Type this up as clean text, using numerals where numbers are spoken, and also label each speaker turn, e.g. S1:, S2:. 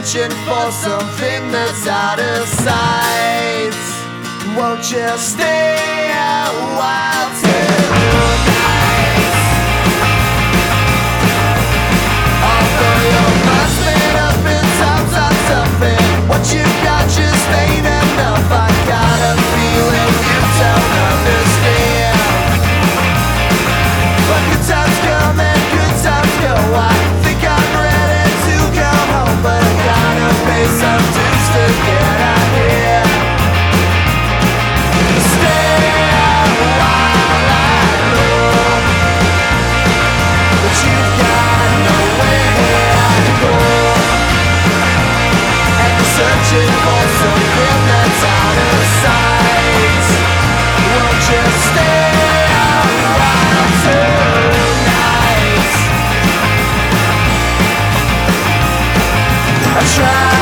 S1: searching for something that's out of sight. Won't you stay a while tonight? Although your mind's made up in times of something, what you've got just ain't enough. I got a feeling you don't understand. But good times come and good times go. I think I'm ready to go home, but I gotta pay some dues to get out here. Stay a while, I know, but you've got nowhere to go, and you're searching for something that's out of sight. Won't you stay a while tonight? I try